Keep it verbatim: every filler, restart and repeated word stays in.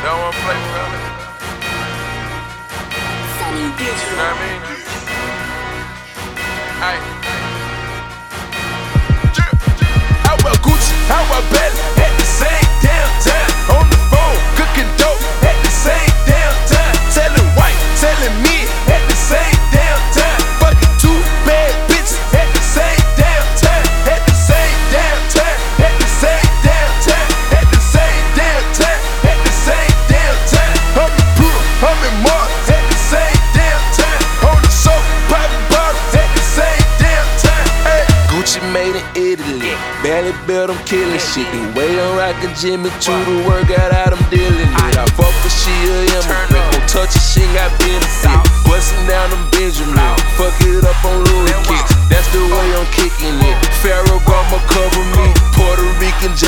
Don't wanna play, bro. Sunny You Digital. know what I mean? Hey. I wear Gucci, I wear Bentley at the same damn time. On the phone, cooking dope at the same damn time. Selling white, selling me at the same damn time. Fucking two bad bitches at the same damn time. At the same damn time. At the same damn time. At the same damn time. At the same damn time. I'm in Peru, I'm in Mars at the same damn time. On the sofa, popping bottles at the same damn time. Hey. Gucci made in Italy. Barely built, I'm killing shit. The way I'm rockin' Jimmy Choo, the workout out, I'm dealing it. I fuck with she a immigrant. Don't touch her, she ain't got benefit. Bustin' down them Benjamin. Fuck it up on Louis kicks. That's the way I'm kicking it. Pharaoh Grandma cover me. Puerto Rican